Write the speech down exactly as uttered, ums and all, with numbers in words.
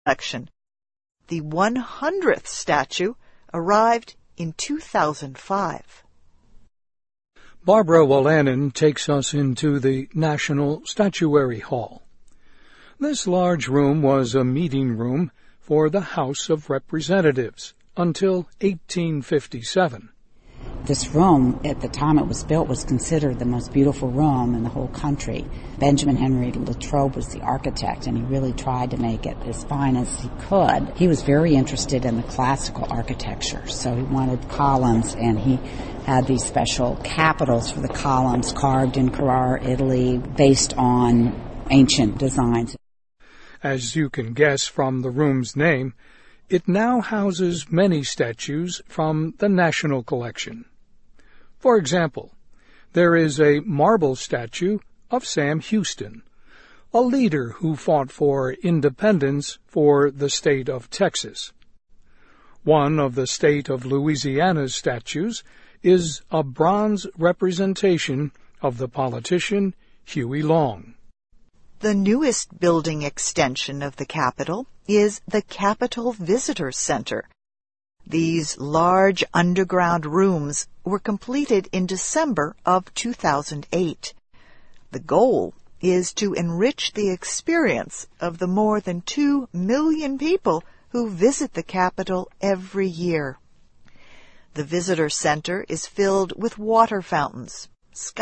collection. The one hundredth statue arrived in two thousand five. Barbara Wolanin takes us into the National Statuary Hall. This large room was a meeting room for the House of Representatives until eighteen fifty-seven. This room, at the time it was built, was considered the most beautiful room in the whole country. Benjamin Henry Latrobe was the architect, and he really tried to make it as fine as he could. He was very interested in the classical architecture, so he wanted columns, and he had these special capitals for the columns carved in Carrara, Italy, based on ancient designs. As you can guess from the room's name, it now houses many statues from the National Collection. For example, there is a marble statue of Sam Houston, a leader who fought for independence for the state of Texas. One of the state of Louisiana's statues is a bronze representation of the politician Huey Long. The newest building extension of the Capitol is the Capitol Visitor Center. These large underground rooms were completed in December of two thousand eight. The goal is to enrich the experience of the more than two million people who visit the Capitol every year. The Visitor Center is filled with water fountains,